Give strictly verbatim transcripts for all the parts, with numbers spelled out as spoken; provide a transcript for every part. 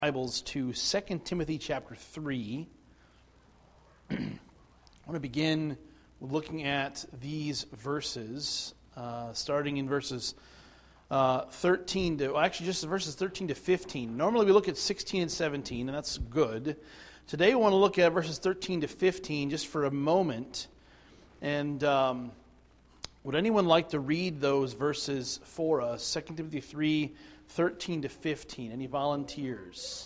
Bibles to Second Timothy chapter three. I want to begin with looking at these verses, uh, starting in verses uh, thirteen to, well, actually just verses thirteen to fifteen. Normally we look at sixteen and seventeen, and that's good. Today we want to look at verses thirteen to fifteen just for a moment. And um, would anyone like to read those verses for us? Second Timothy three, thirteen to fifteen. Any volunteers?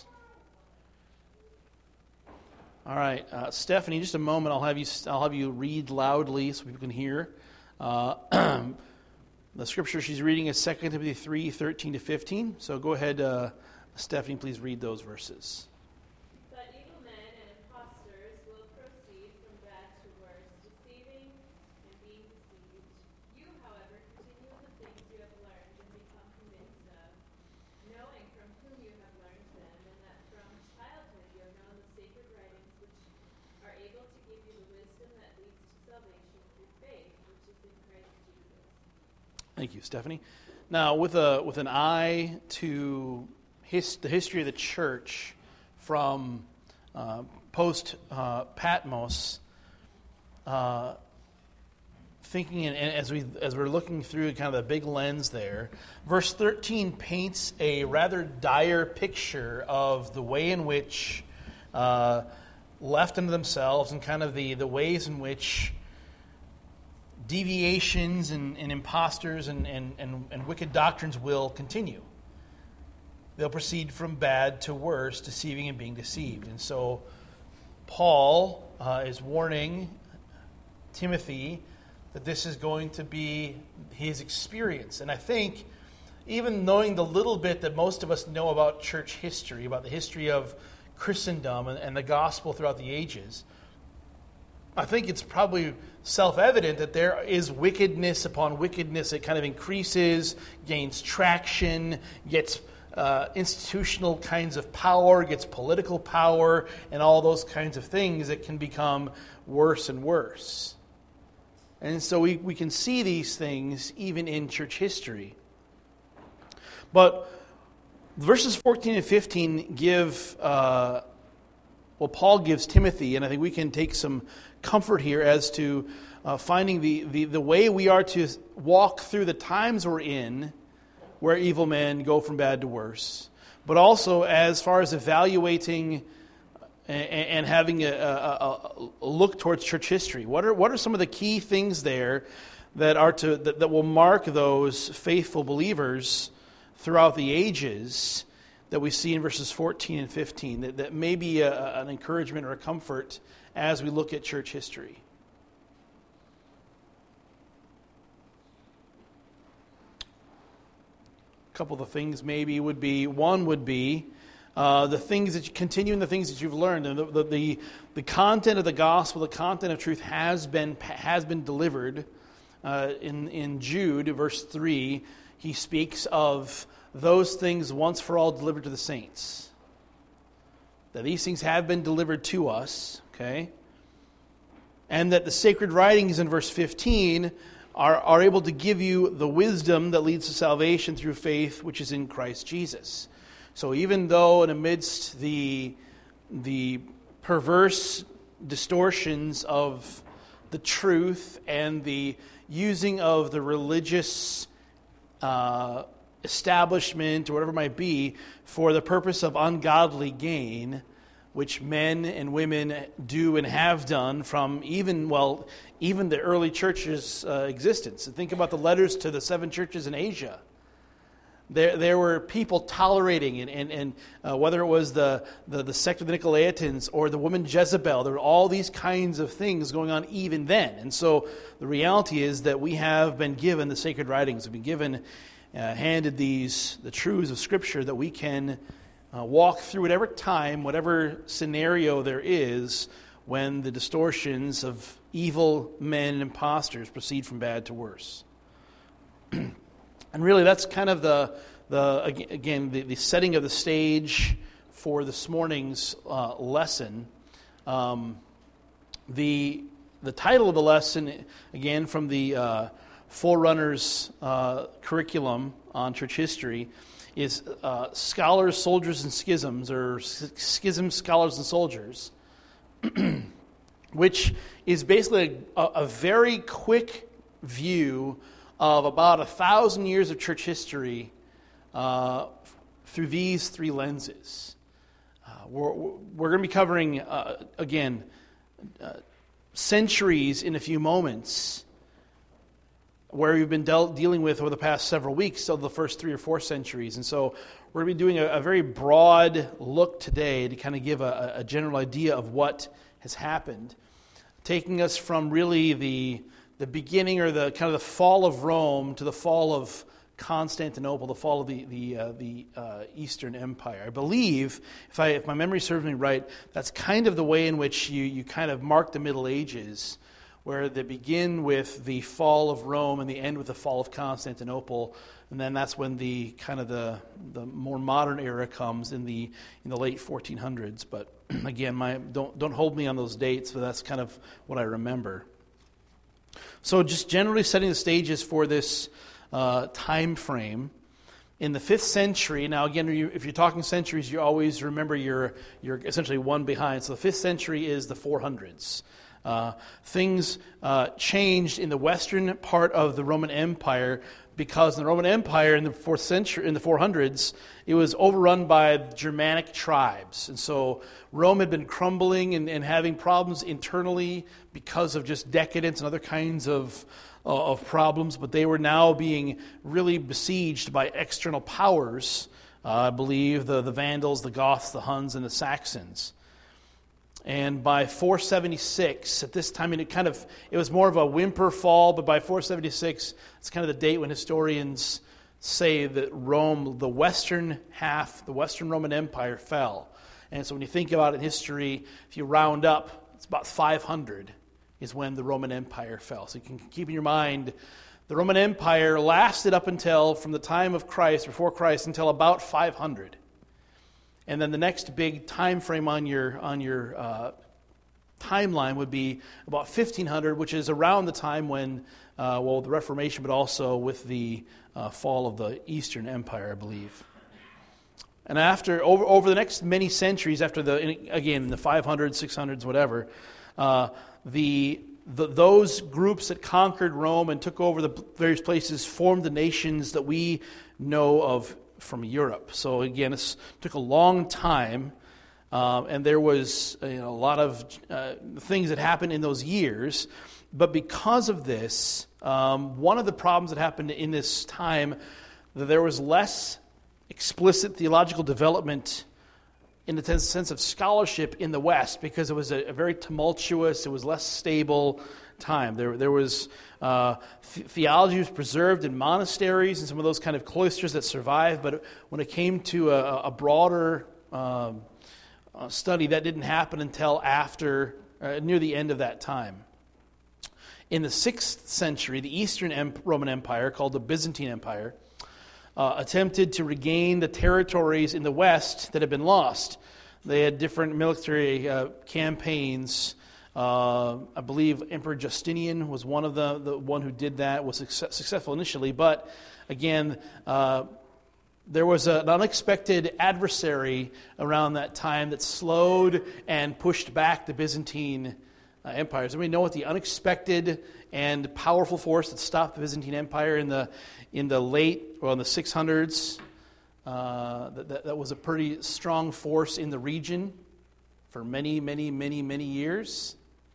All right, uh, Stephanie. Just a moment. I'll have you. I'll have you read loudly so people can hear. Uh, the scripture she's reading is Second Timothy three, thirteen to fifteen. So go ahead, uh, Stephanie. Please read those verses. But evil men and impostors will proceed from bad to worse, deceiving and being deceived. You, however, continue in the things you have learned and become convinced of, knowing from whom you have learned them, and that from childhood you have known the sacred writings which are able to give you the wisdom that leads to salvation through faith, which is in Christ Jesus. Thank you, Stephanie. Now, with a with an eye to his, the history of the church from uh, post uh, Patmos, uh, thinking and, and as we as we're looking through kind of the big lens there, verse thirteen paints a rather dire picture of the way in which uh, left unto themselves and kind of the, the ways in which deviations and, and imposters and, and, and, and wicked doctrines will continue. They'll proceed from bad to worse, deceiving and being deceived. And so Paul uh, is warning Timothy that this is going to be his experience. And I think even knowing the little bit that most of us know about church history, about the history of Christendom and, and the gospel throughout the ages, I think it's probably self-evident that there is wickedness upon wickedness. It kind of increases, gains traction, gets uh, institutional kinds of power, gets political power, and all those kinds of things that can become worse and worse. And so we, we can see these things even in church history. But verses fourteen and fifteen give, uh, well, Paul gives Timothy, and I think we can take some comfort here as to uh, finding the, the, the way we are to walk through the times we're in where evil men go from bad to worse. But also as far as evaluating and, and having a, a, a look towards church history. What are what are some of the key things there that are to that, that will mark those faithful believers throughout the ages that we see in verses fourteen and fifteen, that, that may be a, an encouragement or a comfort as we look at church history? A couple of the things maybe would be, one would be uh, the things that you continue in the things that you've learned. And the, the, the, the content of the gospel, the content of truth has been has been delivered. Uh, in, in Jude, verse three, he speaks of those things once for all delivered to the saints. That these things have been delivered to us, okay? And that the sacred writings in verse fifteen are, are able to give you the wisdom that leads to salvation through faith, which is in Christ Jesus. So even though in amidst the, the perverse distortions of the truth and the using of the religious uh, establishment or whatever it might be for the purpose of ungodly gain, which men and women do and have done from even, well, even the early church's uh, existence. And think about the letters to the seven churches in Asia. There there were people tolerating, and, and, and uh, whether it was the, the, the sect of the Nicolaitans or the woman Jezebel, there were all these kinds of things going on even then. And so the reality is that we have been given the sacred writings, have been given, uh, handed these, the truths of Scripture that we can Uh, walk through whatever time, whatever scenario there is when the distortions of evil men and imposters proceed from bad to worse. And really that's kind of the, the again, the, the setting of the stage for this morning's uh, lesson. Um, the, the title of the lesson, again, from the uh, Forerunners uh, curriculum on church history, is uh, Scholars, Soldiers, and Schisms, or Schisms, Scholars, and Soldiers, which is basically a, a very quick view of about a thousand years of church history uh, through these three lenses. Uh, we're we're going to be covering, uh, again, uh, centuries in a few moments, where we've been del- dealing with over the past several weeks, so the first three or four centuries. And so we're going to be doing a, a very broad look today to kind of give a, a general idea of what has happened, taking us from really the the beginning or the kind of the fall of Rome to the fall of Constantinople, the fall of the the uh, the uh, Eastern Empire. I believe, if I if my memory serves me right, that's kind of the way in which you you kind of mark the Middle Ages, where they begin with the fall of Rome and they end with the fall of Constantinople, and then that's when the kind of the the more modern era comes in the in the late fourteen hundreds. But again, my don't don't hold me on those dates, but that's kind of what I remember. So just generally setting the stages for this uh, time frame. In the fifth century, now again, you, if you're talking centuries, you always remember you're you're essentially one behind. So the fifth century is the four hundreds. Uh, things uh, changed in the western part of the Roman Empire, because in the Roman Empire in the fourth century, in the four hundreds, it was overrun by Germanic tribes, and so Rome had been crumbling and, and having problems internally because of just decadence and other kinds of uh, of problems. But they were now being really besieged by external powers. Uh, I believe the the Vandals, the Goths, the Huns, and the Saxons. And by four seventy-six, at this time, I mean, it kind of, it was more of a whimper fall, but by four seventy-six, it's kind of the date when historians say that Rome, the western half, the Western Roman Empire fell. And so when you think about it in history, if you round up, it's about five hundred is when the Roman Empire fell. So you can keep in your mind, the Roman Empire lasted up until, from the time of Christ, before Christ, until about five hundred. And then the next big time frame on your on your uh, timeline would be about fifteen hundred, which is around the time when, uh, well, the Reformation, but also with the uh, fall of the Eastern Empire, I believe. And after over over the next many centuries, after the again in the five hundreds, six hundreds, whatever, uh, the, the those groups that conquered Rome and took over the various places formed the nations that we know of from Europe. So again, it took a long time, um, and there was you know, a lot of uh, things that happened in those years. But because of this, um, one of the problems that happened in this time, that there was less explicit theological development in the sense of scholarship in the West, because it was a, a very tumultuous, it was less stable time. There, there was uh, th- theology was preserved in monasteries and some of those kind of cloisters that survived, but when it came to a, a broader um, uh, study, that didn't happen until after, uh, near the end of that time. In the sixth century, the Eastern Em- Roman Empire, called the Byzantine Empire, uh, attempted to regain the territories in the West that had been lost. They had different military uh, campaigns. Uh, I believe Emperor Justinian was one of the, the one who did that, was success, successful initially, but again, uh, there was a, an unexpected adversary around that time that slowed and pushed back the Byzantine uh, empires. And we know what the unexpected and powerful force that stopped the Byzantine Empire in the in the late, well, in the six hundreds, uh, that, that was a pretty strong force in the region for many, many, many, many years.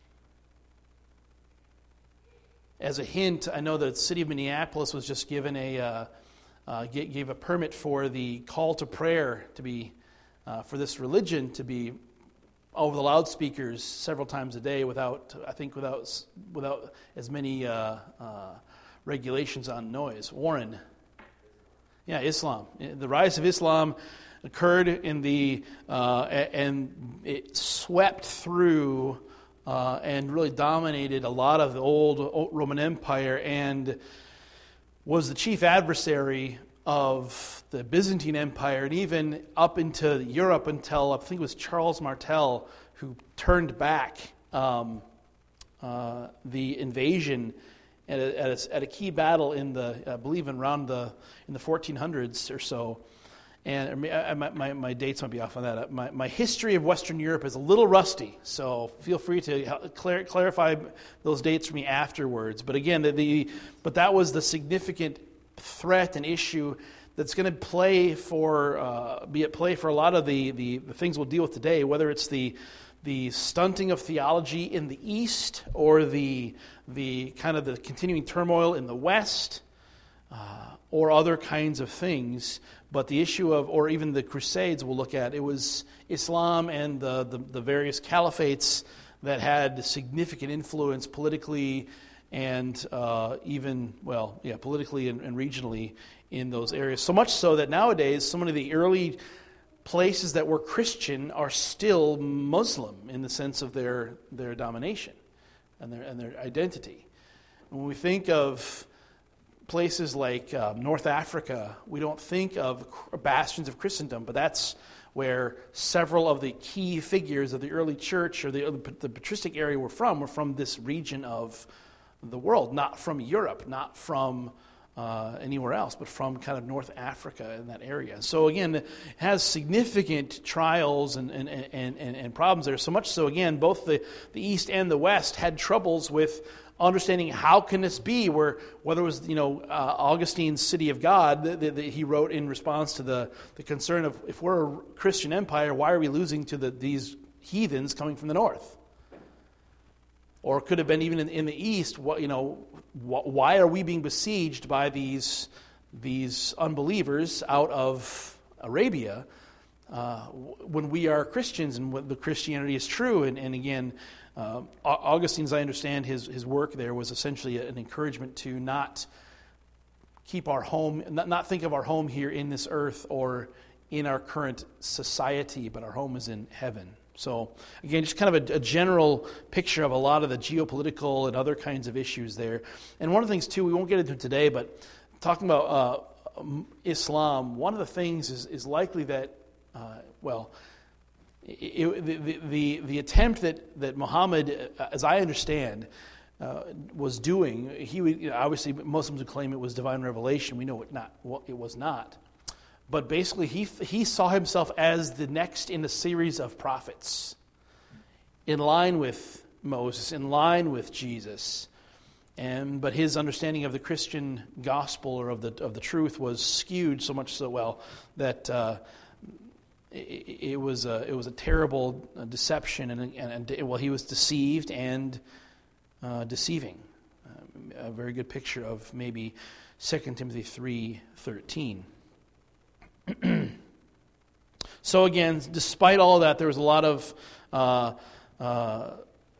As a hint, I know that the city of Minneapolis was just given a uh, uh, gave a permit for the call to prayer to be uh, for this religion to be over the loudspeakers several times a day without, I think, without without as many uh, uh, regulations on noise. Warren, yeah, Islam. The rise of Islam occurred in the uh, and it swept through. Uh, and really dominated a lot of the old Roman Empire and was the chief adversary of the Byzantine Empire, and even up into Europe until I think it was Charles Martel who turned back um, uh, the invasion at a, at, a, at a key battle in the, I believe, in around the in the fourteen hundreds or so. And my, my, my dates might be off on that. My, my history of Western Europe is a little rusty, so feel free to clar- clarify those dates for me afterwards. But again, the, the but that was the significant threat and issue that's going to play for uh, be at play for a lot of the, the, the things we'll deal with today, whether it's the the stunting of theology in the East or the the kind of the continuing turmoil in the West, uh, or other kinds of things. But the issue of, or even the Crusades we'll look at, it was Islam and the, the, the various caliphates that had significant influence politically and uh, even, well, yeah, politically and, and regionally in those areas. So much so that nowadays, so many of the early places that were Christian are still Muslim in the sense of their, their domination and their, and their identity. And when we think of places like uh, North Africa, we don't think of bastions of Christendom, but that's where several of the key figures of the early church or the, the patristic area were from, were from this region of the world, not from Europe, not from uh, anywhere else, but from kind of North Africa in that area. So again, it has significant trials and, and, and, and, and problems there, so much so, again, both the, the East and the West had troubles with understanding how can this be, where whether it was, you know, uh, Augustine's City of God that, that he wrote in response to the, the concern of, if we're a Christian empire, why are we losing to the, these heathens coming from the north? Or it could have been even in, in the East, what, you know, wh- why are we being besieged by these, these unbelievers out of Arabia uh, when we are Christians and when the Christianity is true? And, and again, Uh, Augustine, as I understand his, his work there, was essentially an encouragement to not keep our home, not, not think of our home here in this earth or in our current society, but our home is in heaven. So, again, just kind of a, a general picture of a lot of the geopolitical and other kinds of issues there. And one of the things, too, we won't get into today, but talking about uh, Islam, one of the things is, is likely that, uh, well, It, the, the, the attempt that, that Muhammad, as I understand, uh, was doing, he would, you know, obviously Muslims would claim it was divine revelation. We know it not. Well, it was not. But basically, he he saw himself as the next in a series of prophets, in line with Moses, in line with Jesus. And but his understanding of the Christian gospel or of the of the truth was skewed so much so well that. Uh, It, it was a it was a terrible deception, and, and, and well, he was deceived and uh, deceiving. Uh, a very good picture of maybe Second Timothy three thirteen. So again, despite all that, there was a lot of uh, uh,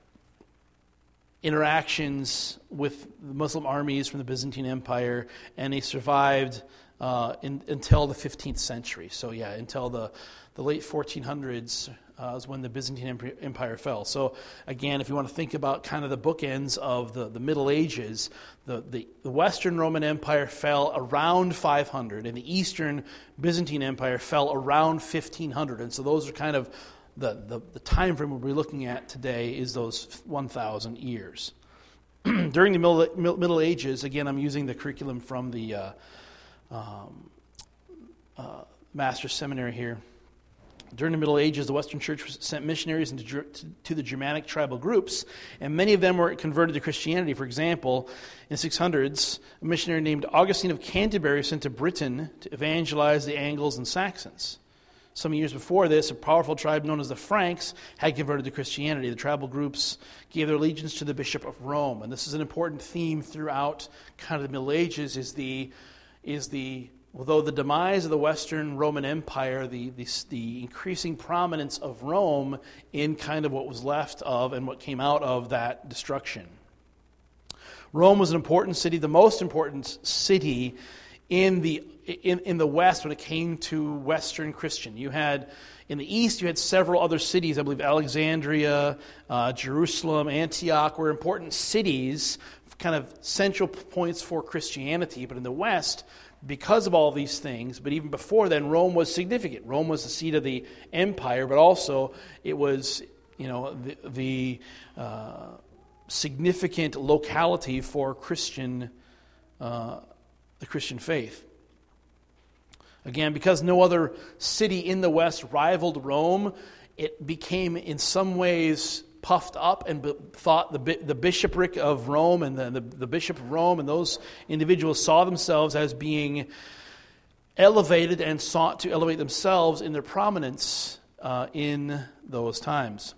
interactions with the Muslim armies from the Byzantine Empire, and they survived uh, in, until the fifteenth century. So yeah, until the The late fourteen hundreds uh, is when the Byzantine Empire fell. So again, if you want to think about kind of the bookends of the, the Middle Ages, the, the, the Western Roman Empire fell around five hundred, and the Eastern Byzantine Empire fell around fifteen hundred. And so those are kind of the, the, the time frame we'll be looking at today is those one thousand years. During the Middle, Middle Ages, again, I'm using the curriculum from the uh, um, uh, Master's Seminary here. During the Middle Ages, the Western Church sent missionaries into, to the Germanic tribal groups, and many of them were converted to Christianity. For example, in the six hundreds, a missionary named Augustine of Canterbury was sent to Britain to evangelize the Angles and Saxons. Some years before this, a powerful tribe known as the Franks had converted to Christianity. The tribal groups gave their allegiance to the Bishop of Rome, and this is an important theme throughout kind of the Middle Ages, is the is the Although the demise of the Western Roman Empire, the, the, the increasing prominence of Rome in kind of what was left of and what came out of that destruction. Rome was an important city, the most important city in the in, in the West when it came to Western Christian. You had, in the East, you had several other cities. I believe Alexandria, uh, Jerusalem, Antioch were important cities, kind of central points for Christianity. But in the West, because of all these things, but even before then, Rome was significant. Rome was the seat of the empire, but also it was, you know, the, the uh, significant locality for Christian, uh, the Christian faith. Again, because no other city in the West rivaled Rome, it became in some ways puffed up and be, thought the the bishopric of Rome and the, the, the bishop of Rome and those individuals saw themselves as being elevated and sought to elevate themselves in their prominence uh, in those times.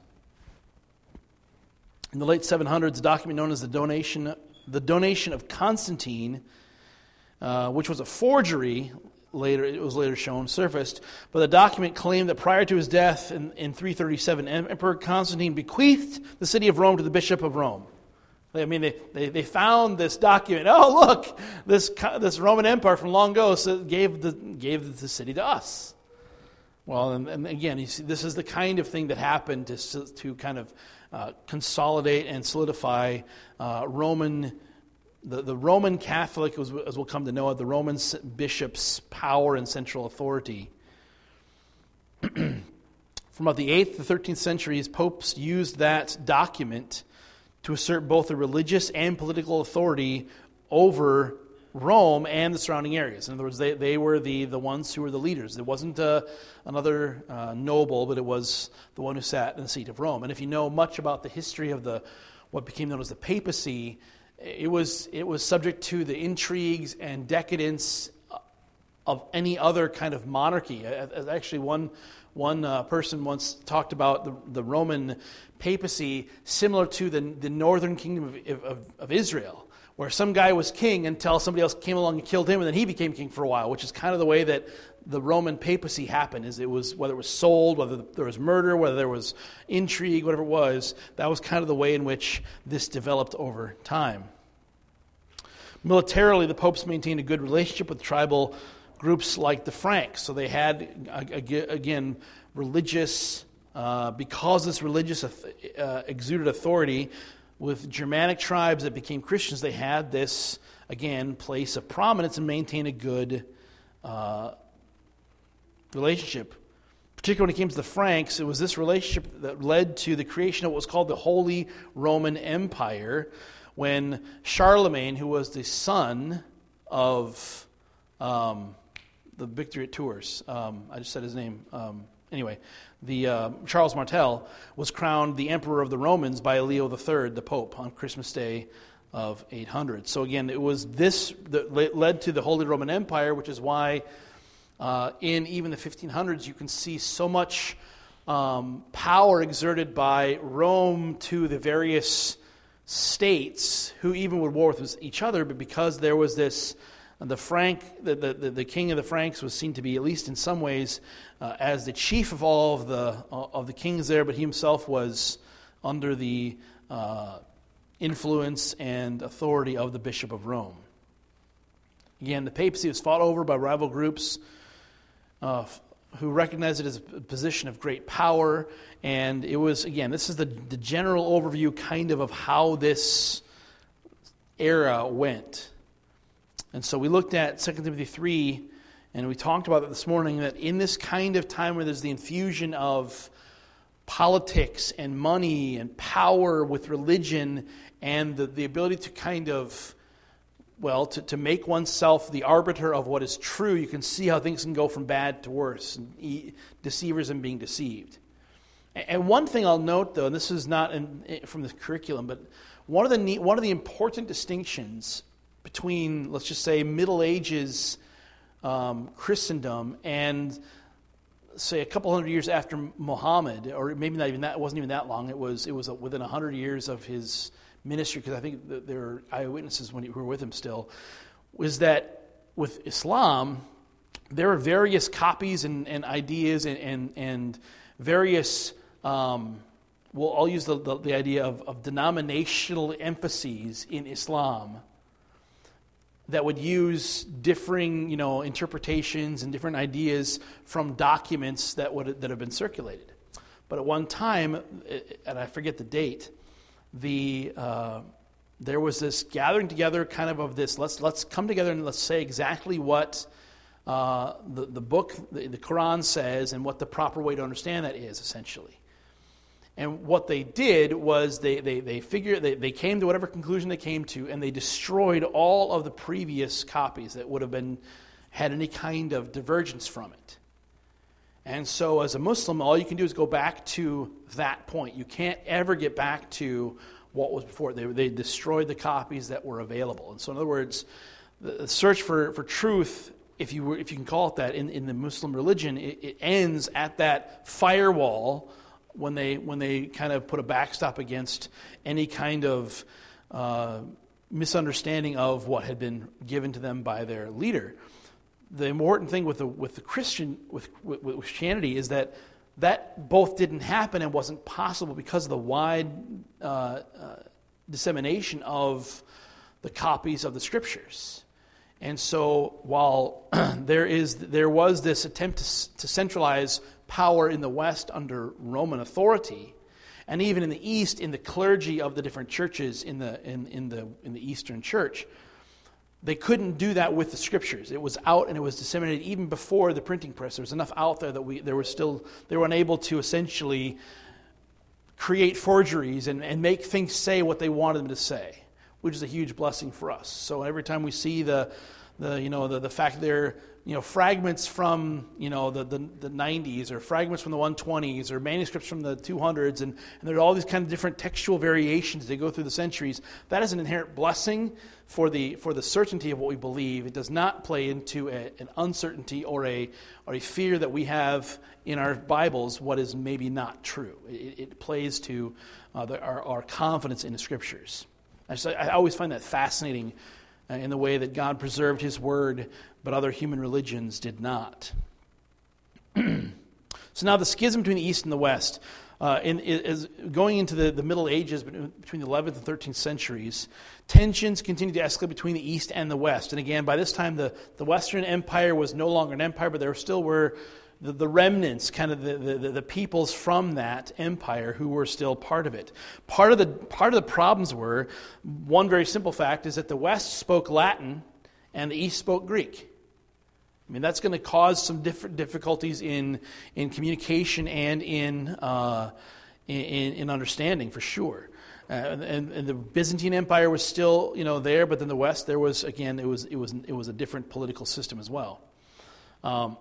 In the late seven hundreds, a document known as the Donation, the Donation of Constantine, uh, which was a forgery, later it was later shown, surfaced, but the document claimed that prior to his death in, in three thirty-seven, Emperor Constantine bequeathed the city of Rome to the Bishop of Rome. I mean, they, they, they found this document. Oh, look, this this Roman Empire from long ago gave the gave the city to us. Well, and, and again, you see, this is the kind of thing that happened to to kind of uh, consolidate and solidify uh, Roman. The, the Roman Catholic, as we'll come to know it, the Roman bishop's power and central authority. From about the eighth to the thirteenth centuries, popes used that document to assert both the religious and political authority over Rome and the surrounding areas. In other words, they, they were the, the ones who were the leaders. It wasn't uh, another uh, noble, but it was the one who sat in the seat of Rome. And if you know much about the history of the what became known as the papacy, It was it was subject to the intrigues and decadence of any other kind of monarchy. Actually, one one uh, person once talked about the, the Roman papacy similar to the, the northern kingdom of, of, of Israel, where some guy was king until somebody else came along and killed him, and then he became king for a while, which is kind of the way that the Roman papacy happened. Is it was whether it was sold, whether there was murder, whether there was intrigue, whatever it was, that was kind of the way in which this developed over time. Militarily, the popes maintained a good relationship with tribal groups like the Franks. So they had, again, religious, uh, because this religious uh, exuded authority with Germanic tribes that became Christians, they had this, again, place of prominence and maintained a good uh, relationship. Particularly when it came to the Franks, it was this relationship that led to the creation of what was called the Holy Roman Empire, when Charlemagne, who was the son of um, the victory at Tours, um, I just said his name, um, anyway, the uh, Charles Martel, was crowned the Emperor of the Romans by Leo the Third, the Pope, on Christmas Day of eight hundred. So again, it was this that led to the Holy Roman Empire, which is why uh, in even the fifteen hundreds you can see so much um, power exerted by Rome to the various states who even would war with each other, but because there was this, the Frank, the, the, the king of the Franks was seen to be, at least in some ways, uh, as the chief of all of the of the kings there, but he himself was under the uh, influence and authority of the Bishop of Rome. Again, the papacy was fought over by rival groups uh, who recognized it as a position of great power. And it was, again, this is the, the general overview kind of of how this era went. And so we looked at Second Timothy three, and we talked about it this morning, that in this kind of time where there's the infusion of politics and money and power with religion and the, the ability to kind of, well, to, to make oneself the arbiter of what is true, you can see how things can go from bad to worse, and e- deceivers and being deceived. And one thing I'll note, though, and this is not in, from the curriculum, but one of the neat, one of the important distinctions between, let's just say, Middle Ages um, Christendom and, say, a couple hundred years after Muhammad, or maybe not even that, it wasn't even that long. It was it was within a hundred years of his ministry, because I think that there are eyewitnesses when he, who were with him still. Was that with Islam, there are various copies and, and ideas and and, and various. Um, well, I'll use the, the, the idea of, of denominational emphases in Islam that would use differing, you know, interpretations and different ideas from documents that would that have been circulated. But at one time, and I forget the date, the uh, there was this gathering together, kind of of this. Let's let's come together and let's say exactly what uh, the the book, the, the Quran says, and what the proper way to understand that is, essentially. And what they did was they they they figured they, they came to whatever conclusion they came to, and they destroyed all of the previous copies that would have been had any kind of divergence from it. And so as a Muslim, all you can do is go back to that point. You can't ever get back to what was before. They, they destroyed the copies that were available. And so in other words, the search for, for truth, if you were, if you can call it that, in, in the Muslim religion, it, it ends at that firewall when they when they kind of put a backstop against any kind of uh, misunderstanding of what had been given to them by their leader. The important thing with the with the Christian with, with, with Christianity is that that both didn't happen and wasn't possible because of the wide uh, uh, dissemination of the copies of the Scriptures. And so, while there is there was this attempt to, to centralize power in the West under Roman authority, and even in the East in the clergy of the different churches in the in, in the in the Eastern Church, they couldn't do that with the Scriptures. It was out and it was disseminated even before the printing press. There was enough out there that we there was still they were unable to essentially create forgeries and, and make things say what they wanted them to say, which is a huge blessing for us. So every time we see the the you know the, the fact that they're you know fragments from you know the, the the nineties or fragments from the one twenties or manuscripts from the two hundreds and, and there are all these kind of different textual variations that go through the centuries, that is an inherent blessing for the for the certainty of what we believe. It does not play into a, an uncertainty or a or a fear that we have in our Bibles what is maybe not true. It, it plays to uh, the, our, our confidence in the Scriptures. I, just, I always find that fascinating uh, in the way that God preserved His Word, but other human religions did not. So now the schism between the East and the West, uh, in, is going into the, the Middle Ages between the eleventh and thirteenth centuries, tensions continued to escalate between the East and the West. And again, by this time, the, the Western Empire was no longer an empire, but there still were the, the remnants, kind of the, the, the peoples from that empire who were still part of it. Part of the part of the problems were, one very simple fact is that the West spoke Latin and the East spoke Greek. I mean, that's going to cause some different difficulties in in communication and in uh, in, in understanding, for sure. Uh, and, and the Byzantine Empire was still, you know, there, but then the West, there was again, it was it was it was a different political system as well. Um,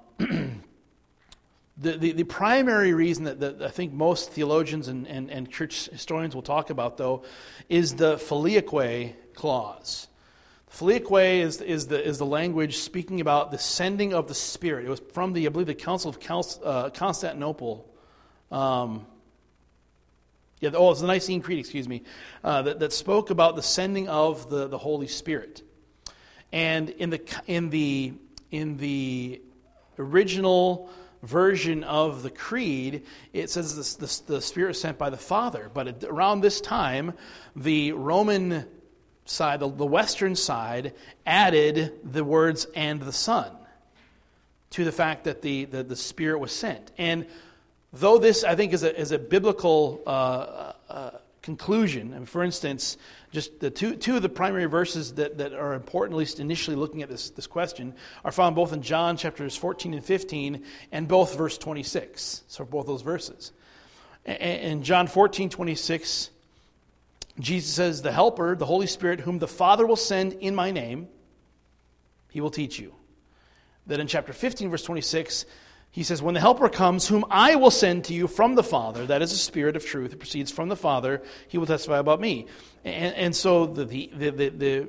the, the the primary reason that, that I think most theologians and, and, and church historians will talk about, though, is the Filioque clause. Filioque is, is, the, is the language speaking about the sending of the Spirit. It was from the, I believe, the Council of uh, Constantinople. Um, yeah, oh, it's the Nicene Creed, excuse me, uh, that, that spoke about the sending of the, the Holy Spirit. And in the in the in the original version of the Creed, it says this, this, the Spirit is sent by the Father. But it, around this time, the Roman side, the, the Western side, added the words "and the Son" to the fact that the, the, the Spirit was sent. And though this, I think, is a, is a biblical uh, uh, conclusion, I mean, for instance, just the two two of the primary verses that, that are important, at least initially looking at this, this question, are found both in John chapters fourteen and fifteen, and both verse twenty-six. So both those verses. In John fourteen twenty-six, Jesus says, "The Helper, the Holy Spirit, whom the Father will send in my name, He will teach you." Then in chapter fifteen, verse twenty-six, He says, "When the Helper comes, whom I will send to you from the Father, that is the Spirit of truth, it proceeds from the Father, He will testify about me." And, and so the, the, the, the, the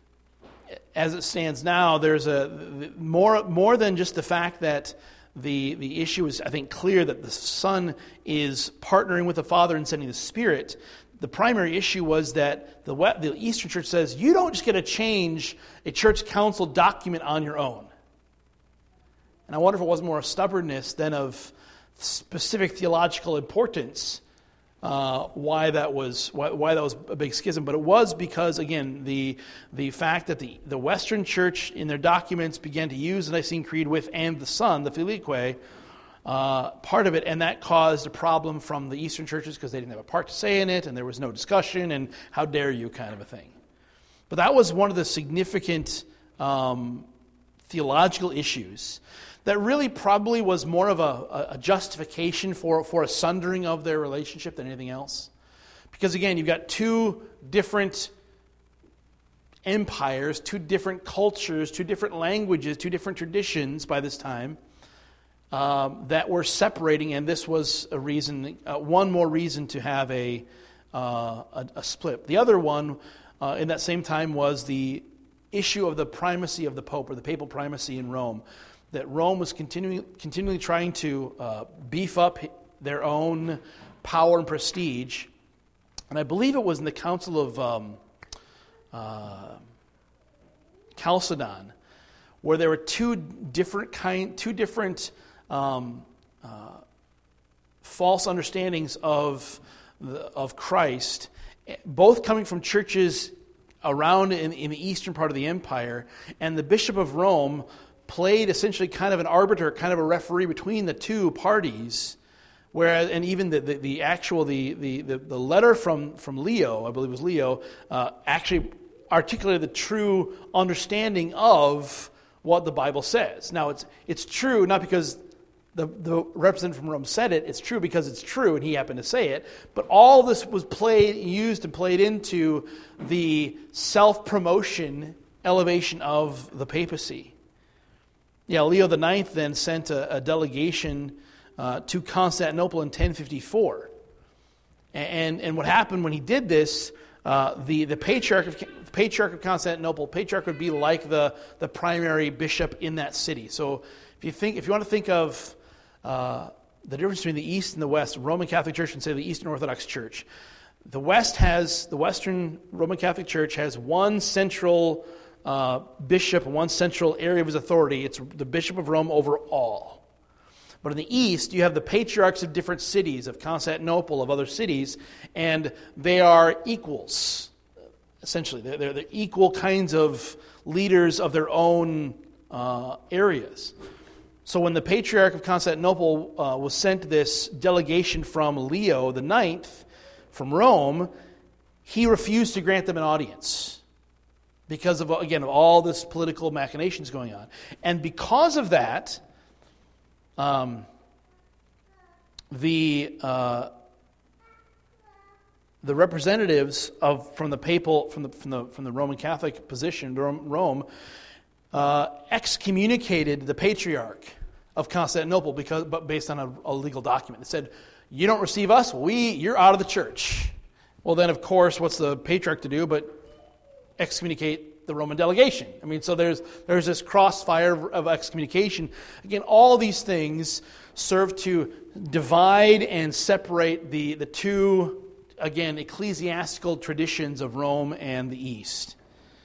as it stands now, there's a more more than just the fact that the the issue is, I think, clear that the Son is partnering with the Father and sending the Spirit. The primary issue was that the the Eastern Church says you don't just get to change a church council document on your own. And I wonder if it wasn't more of stubbornness than of specific theological importance uh, why that was why, why that was a big schism. But it was because, again, the the fact that the, the Western Church in their documents began to use the Nicene Creed with "and the Son," the Filioque, uh, part of it, and that caused a problem from the Eastern churches because they didn't have a part to say in it, and there was no discussion, and how dare you kind of a thing. But that was one of the significant um, theological issues that really probably was more of a, a justification for, for a sundering of their relationship than anything else. Because again, you've got two different empires, two different cultures, two different languages, two different traditions by this time um, that were separating, and this was a reason, uh, one more reason to have a uh, a, a split. The other one uh, in that same time was the issue of the primacy of the Pope, or the papal primacy in Rome. That Rome was continuing, continually trying to uh, beef up their own power and prestige. And I believe it was in the Council of um, uh, Chalcedon, where there were two different kind, two different um, uh, false understandings of the, of Christ, both coming from churches around in, in the eastern part of the empire, and the Bishop of Rome played essentially kind of an arbiter, kind of a referee between the two parties. Whereas, and even the, the, the actual, the, the, the letter from, from Leo, I believe it was Leo, uh, actually articulated the true understanding of what the Bible says. Now, it's it's true not because the, the representative from Rome said it, it's true because it's true and he happened to say it, but all this was played, used and played into the self-promotion elevation of the papacy. Yeah, Leo the Ninth then sent a, a delegation uh, to Constantinople in ten fifty-four. And, and what happened when he did this, uh, the, the patriarch of the patriarch of Constantinople, patriarch would be like the, the primary bishop in that city. So if you think, if you want to think of uh, the difference between the East and the West, Roman Catholic Church and say the Eastern Orthodox Church, the West has, the Western Roman Catholic Church has one central uh, bishop, one central area of his authority. It's the Bishop of Rome over all. But in the East, you have the patriarchs of different cities, of Constantinople, of other cities, and they are equals, essentially. They're, they're, they're equal kinds of leaders of their own uh, areas. So when the Patriarch of Constantinople uh, was sent this delegation from Leo the Ninth, from Rome, he refused to grant them an audience because of, again, of all this political machinations going on. And because of that, Um, the uh, the representatives of from the papal from the from the from the Roman Catholic position, Rome, uh, excommunicated the patriarch of Constantinople because, but based on a, a legal document. It said, "You don't receive us, we you're out of the church." Well, then of course, what's the patriarch to do but excommunicate the Roman delegation? I mean, so there's there's this crossfire of, of excommunication. Again, all these things serve to divide and separate the, the two, again, ecclesiastical traditions of Rome and the East.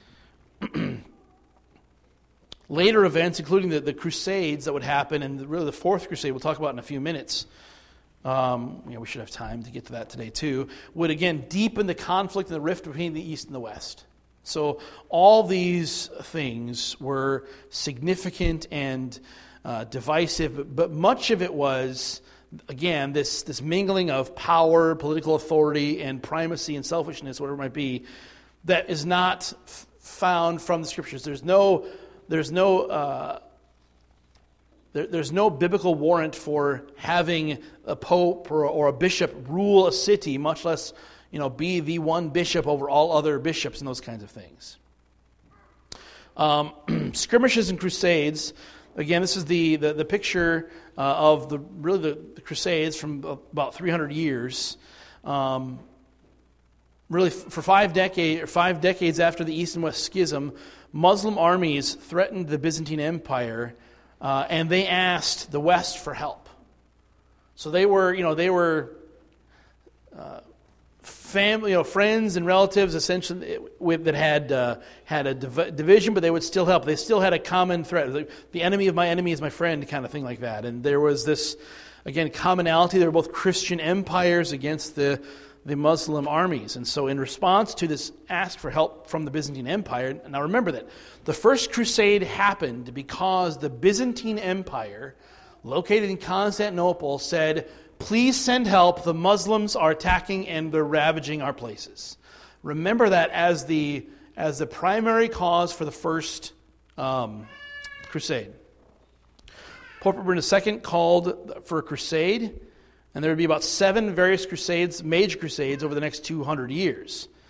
Later events, including the, the Crusades that would happen, and really the Fourth Crusade, we'll talk about in a few minutes, um, you know, we should have time to get to that today too, would again deepen the conflict and the rift between the East and the West. So all these things were significant and uh, divisive, but, but much of it was, again, this, this mingling of power, political authority, and primacy and selfishness, whatever it might be, that is not f- found from the Scriptures. There's no, there's no, uh, there, there's no biblical warrant for having a pope or, or a bishop rule a city, much less, you know, be the one bishop over all other bishops and those kinds of things. Um, skirmishes and crusades. Again, this is the the, the picture uh, of the really the, the Crusades from about three hundred years. Um, really, for five decade five decades after the East and West Schism, Muslim armies threatened the Byzantine Empire, uh, and they asked the West for help. So they were, you know, they were. Uh, Family, you know, friends and relatives, essentially, with, that had uh, had a div- division, but they would still help. They still had a common threat. Like, the enemy of my enemy is my friend, kind of thing like that. And there was this, again, commonality. They were both Christian empires against the the Muslim armies. And so, in response to this ask for help from the Byzantine Empire, now remember that the First Crusade happened because the Byzantine Empire, located in Constantinople, said, "Please send help. The Muslims are attacking and they're ravaging our places." Remember that as the as the primary cause for the first um, crusade. Pope Urban the Second called for a crusade, and there would be about seven various crusades, major crusades, over the next two hundred years.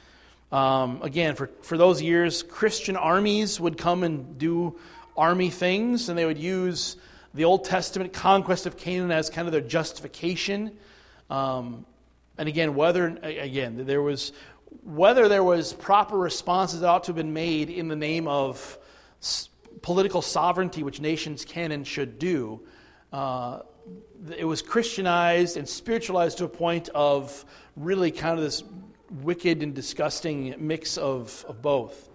Um, again, for, for those years, Christian armies would come and do army things, and they would use the Old Testament conquest of Canaan as kind of their justification. Um, and again, whether again there was whether there was proper responses that ought to have been made in the name of s- political sovereignty, which nations can and should do. Uh, it was Christianized and spiritualized to a point of really kind of this wicked and disgusting mix of, of both.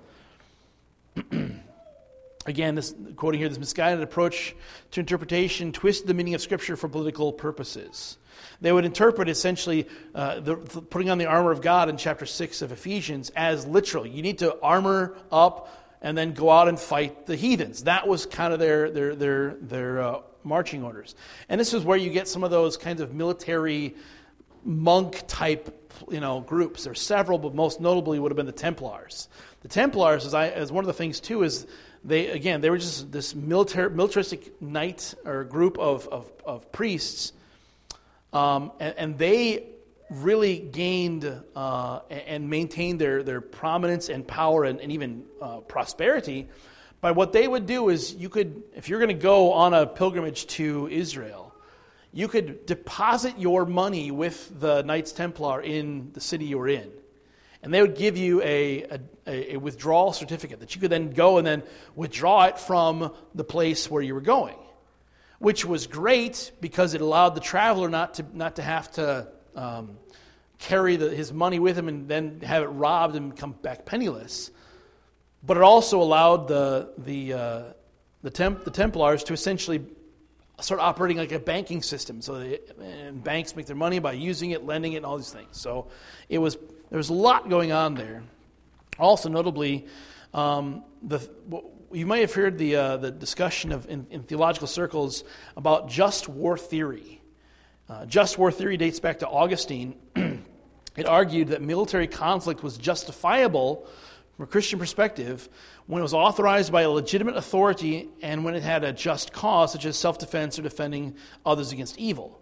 Again, this quoting here, this misguided approach to interpretation twisted the meaning of Scripture for political purposes. They would interpret essentially uh, the, the putting on the armor of God in chapter six of Ephesians as literal. You need to armor up and then go out and fight the heathens. That was kind of their their their their uh, marching orders. And this is where you get some of those kinds of military monk type, you know, groups. There's several, but most notably would have been the Templars. The Templars, as I as one of the things too, is they again they were just this military militaristic knight or group of of, of priests, um, and, and they really gained uh, and maintained their their prominence and power and, and even uh, prosperity by what they would do is you could, if you're going to go on a pilgrimage to Israel, you could deposit your money with the Knights Templar in the city you were in. And they would give you a, a, a withdrawal certificate that you could then go and then withdraw it from the place where you were going, which was great because it allowed the traveler not to not to have to um, carry the, his money with him and then have it robbed and come back penniless. But it also allowed the the uh, the, temp, the Templars to essentially start operating like a banking system. So they, and banks make their money by using it, lending it, and all these things. So it was there was a lot going on there. Also, notably, um, the you may have heard the uh, the discussion of in, in theological circles about just war theory. Uh, just war theory dates back to Augustine. It argued that military conflict was justifiable from a Christian perspective when it was authorized by a legitimate authority and when it had a just cause, such as self-defense or defending others against evil.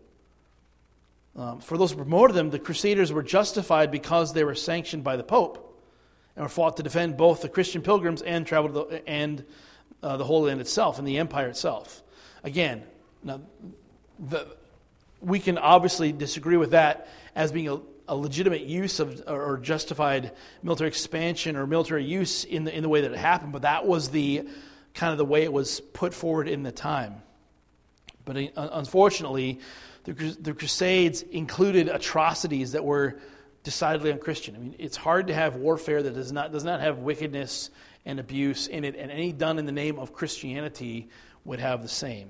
Um, for those who promoted them, the Crusaders were justified because they were sanctioned by the Pope and were fought to defend both the Christian pilgrims and travel to the, and uh, the Holy Land itself and the empire itself. Again, now the, we can obviously disagree with that as being a a legitimate use of or justified military expansion or military use in the in the way that it happened, but that was the kind of the way it was put forward in the time. But unfortunately, the, the Crusades included atrocities that were decidedly unchristian. I mean, it's hard to have warfare that does not does not have wickedness and abuse in it, and any done in the name of Christianity would have the same.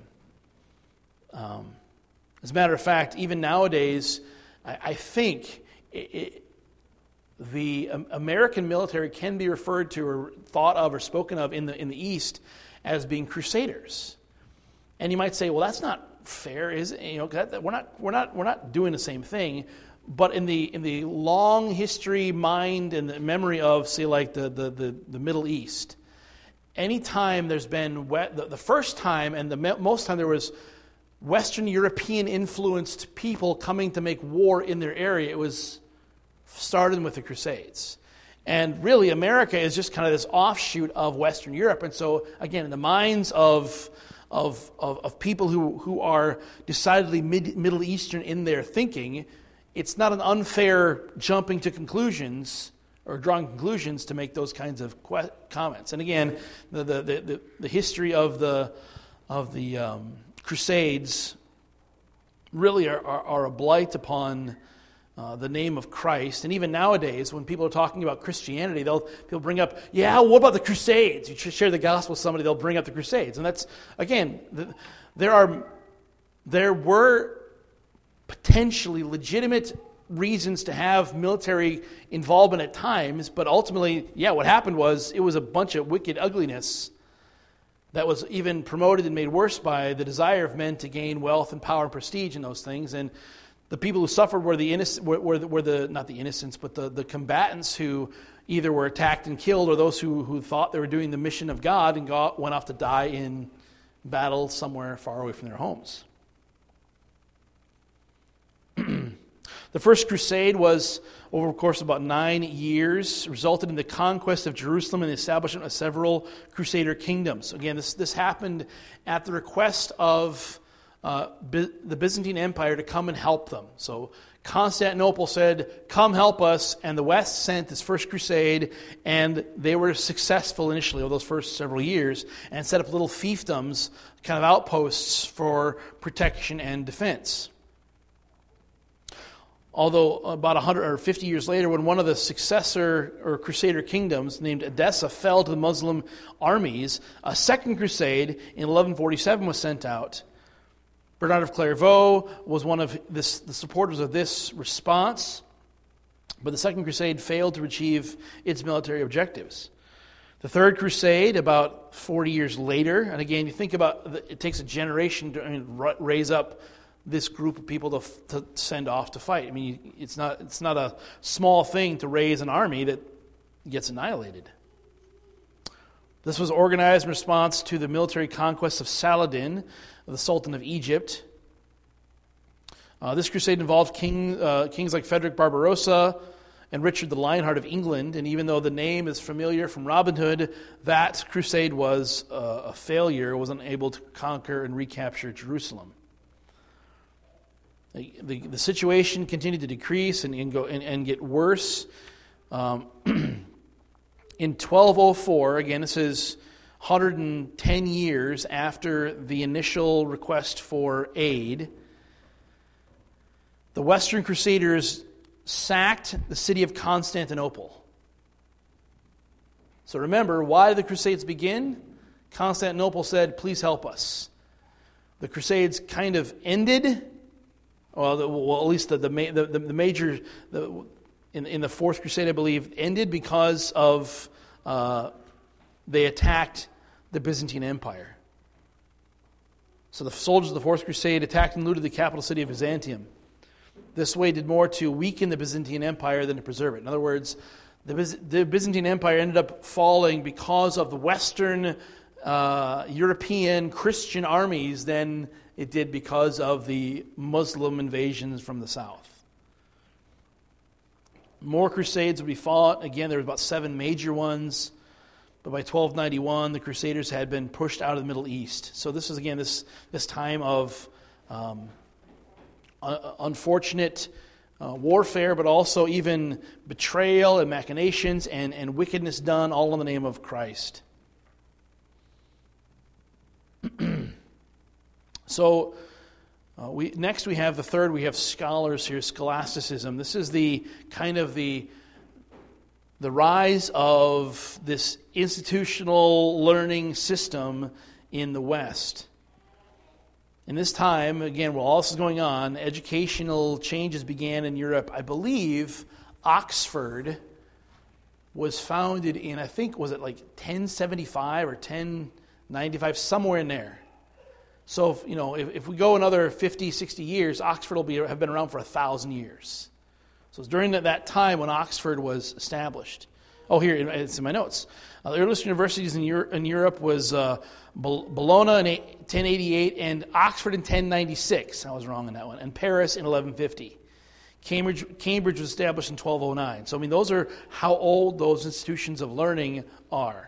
Um, as a matter of fact, even nowadays, I, I think it, it, the um, American military can be referred to or thought of or spoken of in the in the East as being crusaders. And you might say, well, that's not fair, is it? You know, that, we're not we're not we're not doing the same thing. But in the in the long history, mind, and the memory of, say, like the the the, the Middle East, anytime there's been the, the first time and the most time there was Western European influenced people coming to make war in their area, it was started with the Crusades. And really, America is just kind of this offshoot of Western Europe. And so, again, in the minds of of of, of people who, who are decidedly mid, Middle Eastern in their thinking, it's not an unfair jumping to conclusions or drawing conclusions to make those kinds of que- comments. And again, the the, the, the history of the of the um, Crusades really are, are, are a blight upon uh, the name of Christ. And even nowadays, when people are talking about Christianity, they'll people bring up, yeah, what about the Crusades? You share the gospel with somebody, they'll bring up the Crusades. And that's, again, the, there are there were potentially legitimate reasons to have military involvement at times, but ultimately, yeah, what happened was it was a bunch of wicked ugliness that was even promoted and made worse by the desire of men to gain wealth and power and prestige in those things. And the people who suffered were the innocent, were, were, the, were the not the innocents, but the, the combatants who either were attacked and killed, or those who, who thought they were doing the mission of God and got, went off to die in battle somewhere far away from their homes. The First Crusade was, over the course of about nine years, resulted in the conquest of Jerusalem and the establishment of several Crusader kingdoms. Again, this, this happened at the request of uh, Bi- the Byzantine Empire to come and help them. So Constantinople said, come help us, and the West sent this First Crusade, and they were successful initially over those first several years, and set up little fiefdoms, kind of outposts for protection and defense. Although about one hundred or fifty years later, when one of the successor or Crusader kingdoms named Edessa fell to the Muslim armies, a second crusade in eleven forty-seven was sent out. Bernard of Clairvaux was one of this, the supporters of this response, but the second crusade failed to achieve its military objectives. The third crusade, about forty years later, and again, you think about the, it takes a generation to I mean, raise up this group of people to, to send off to fight. I mean, it's not it's not a small thing to raise an army that gets annihilated. This was organized in response to the military conquest of Saladin, the Sultan of Egypt. Uh, this crusade involved king, uh, kings like Frederick Barbarossa and Richard the Lionheart of England, and even though the name is familiar from Robin Hood, that crusade was uh, a failure, was unable to conquer and recapture Jerusalem. The, the, the situation continued to decrease and, and, go, and, and get worse. Um, in twelve oh four, again, this is one hundred ten years after the initial request for aid, the Western Crusaders sacked the city of Constantinople. So remember, why did the Crusades begin? Constantinople said, please help us. The Crusades kind of ended. Well, the, well, at least the the, the, the major the, in in the Fourth Crusade, I believe, ended because of uh, they attacked the Byzantine Empire. So the soldiers of the Fourth Crusade attacked and looted the capital city of Byzantium. This way did more to weaken the Byzantine Empire than to preserve it. In other words, the, Byz- the Byzantine Empire ended up falling because of the Western uh, European Christian armies than it did because of the Muslim invasions from the south. More crusades would be fought. Again, there were about seven major ones. But by twelve ninety-one, the Crusaders had been pushed out of the Middle East. So this is, again, this, this time of um, un- unfortunate uh, warfare, but also even betrayal and machinations and, and wickedness done, all in the name of Christ. So uh, we next we have the third, we have scholars here, scholasticism. This is the kind of the the rise of this institutional learning system in the West. In this time, again, while all this is going on, educational changes began in Europe. I believe Oxford was founded in, I think, was it like ten seventy-five or ten ninety-five, somewhere in there. So, if, you know, if, if we go another fifty, sixty years, Oxford will be have been around for a thousand years. So it's during that, that time when Oxford was established. Oh, here, it's in my notes. Uh, the earliest universities in, Euro, in Europe was uh, Bologna in ten eighty-eight and Oxford in ten ninety-six. I was wrong on that one. And Paris in eleven fifty. Cambridge, Cambridge was established in twelve oh nine. So, I mean, those are how old those institutions of learning are.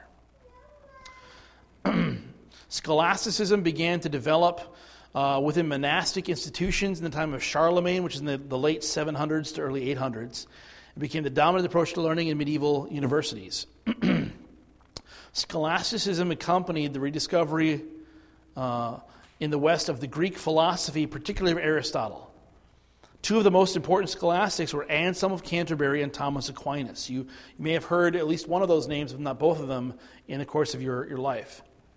Scholasticism began to develop uh, within monastic institutions in the time of Charlemagne, which is in the, the late seven hundreds to early eight hundreds. It became the dominant approach to learning in medieval universities. Scholasticism accompanied the rediscovery uh, in the West of the Greek philosophy, particularly of Aristotle. Two of the most important scholastics were Anselm of Canterbury and Thomas Aquinas. You, you may have heard at least one of those names, if not both of them, in the course of your, your life.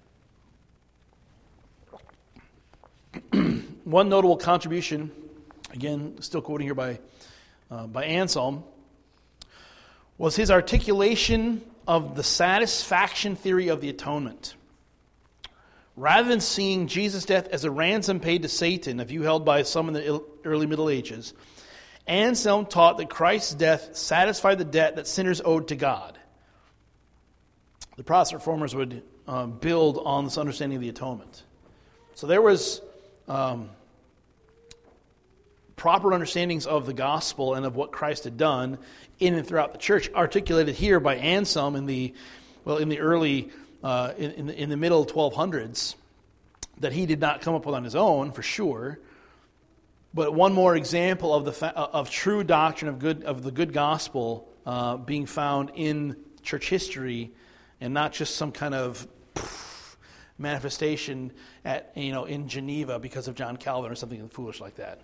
One notable contribution, again, still quoting here by, uh, by Anselm, was his articulation of the satisfaction theory of the atonement. Rather than seeing Jesus' death as a ransom paid to Satan, a view held by some in the early Middle Ages, Anselm taught that Christ's death satisfied the debt that sinners owed to God. The Protestant reformers would uh, build on this understanding of the atonement. So there was um, proper understandings of the gospel and of what Christ had done in and throughout the church, articulated here by Anselm in the well in the early uh, in in the, in the middle twelve hundreds, that he did not come up with on his own for sure. But one more example of the fa- of true doctrine of good of the good gospel uh, being found in church history, and not just some kind of poof, manifestation at you know in Geneva because of John Calvin or something foolish like that.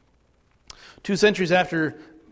Two centuries after,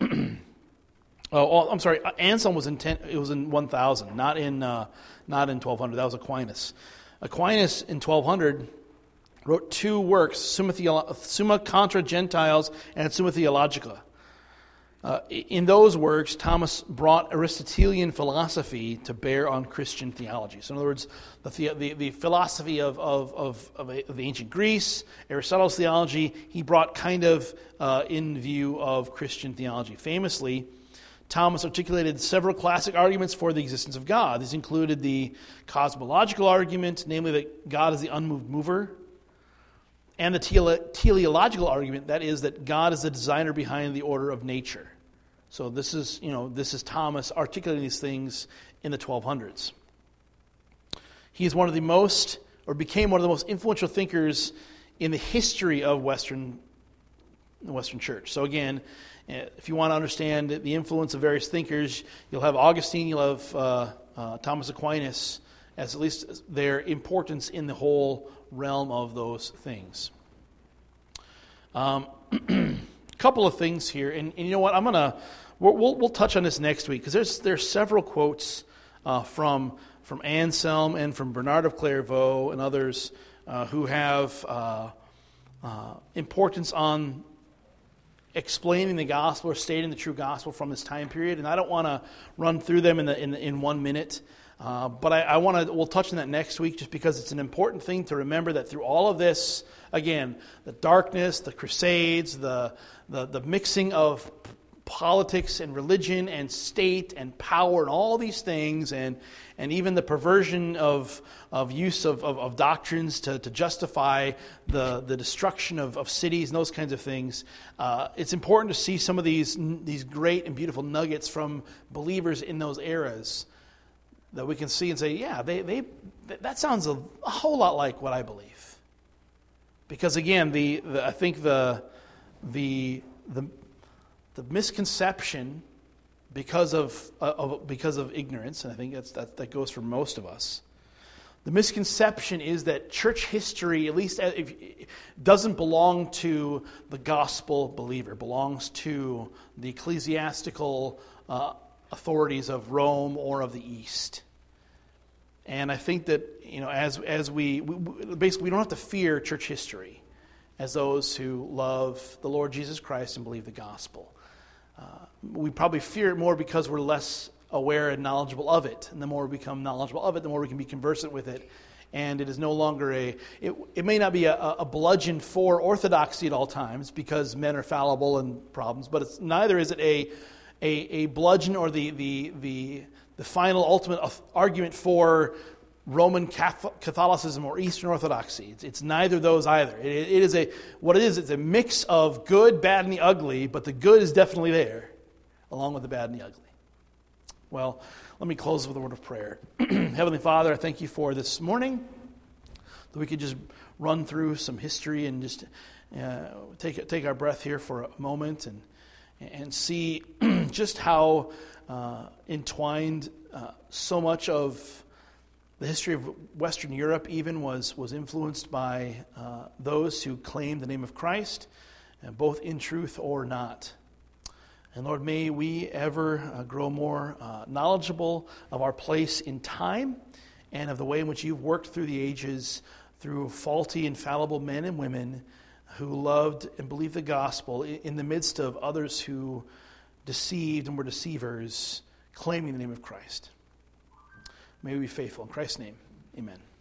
oh, I'm sorry, Anselm was in ten, it was in one thousand, not in uh, not in twelve hundred. That was Aquinas. Aquinas in twelve hundred wrote two works, Summa, Theolo- Summa Contra Gentiles and Summa Theologica. Uh, in those works, Thomas brought Aristotelian philosophy to bear on Christian theology. So in other words, the the, the philosophy of, of, of, of, of the ancient Greece, Aristotle's theology, he brought kind of uh, in view of Christian theology. Famously, Thomas articulated several classic arguments for the existence of God. These included the cosmological argument, namely that God is the unmoved mover, and the tele- teleological argument, that is, that God is the designer behind the order of nature. So this is, you know, this is Thomas articulating these things in the twelve hundreds. He is one of the most, or became one of the most influential thinkers in the history of Western, the Western Church. So again, if you want to understand the influence of various thinkers, you'll have Augustine, you'll have uh, uh, Thomas Aquinas, as at least their importance in the whole realm of those things. Um, a couple of things here, and, and you know what? I'm gonna we'll we'll, we'll touch on this next week because there's there's several quotes uh, from from Anselm and from Bernard of Clairvaux and others uh, who have uh, uh, importance on explaining the gospel or stating the true gospel from this time period, and I don't want to run through them in the in, in one minute. Uh, but I, I want to. We'll touch on that next week, just because it's an important thing to remember that through all of this, again, the darkness, the Crusades, the the, the mixing of politics and religion and state and power and all these things, and and even the perversion of of use of, of, of doctrines to, to justify the the destruction of, of cities and those kinds of things. Uh, it's important to see some of these these great and beautiful nuggets from believers in those eras, that we can see and say, yeah, they, they that sounds a, a whole lot like what I believe. Because again, the, the I think the the the the misconception because of, uh, of because of ignorance, and I think that's that that goes for most of us. The misconception is that church history, at least if, doesn't belong to the gospel believer. It belongs to the ecclesiastical uh, authorities of Rome or of the East. And I think that, you know, as as we, we basically we don't have to fear church history as those who love the Lord Jesus Christ and believe the gospel. Uh, we probably fear it more because we're less aware and knowledgeable of it. And the more we become knowledgeable of it, the more we can be conversant with it. And it is no longer a, it, it may not be a, a bludgeon for orthodoxy at all times, because men are fallible and problems, but it's neither is it a a, a bludgeon or the the the the final ultimate argument for Roman Catholicism or Eastern Orthodoxy. It's, it's neither of those either. It, it is a what it is. It's a mix of good, bad, and the ugly. But the good is definitely there, along with the bad and the ugly. Well, let me close with a word of prayer. Heavenly Father, I thank you for this morning, that we could just run through some history and just uh, take take our breath here for a moment and and see just how uh, entwined uh, so much of the history of Western Europe even was was influenced by uh, those who claimed the name of Christ, uh, both in truth or not. And Lord, may we ever uh, grow more uh, knowledgeable of our place in time and of the way in which you've worked through the ages through faulty and fallible men and women who loved and believed the gospel in the midst of others who deceived and were deceivers, claiming the name of Christ. May we be faithful. In Christ's name, amen.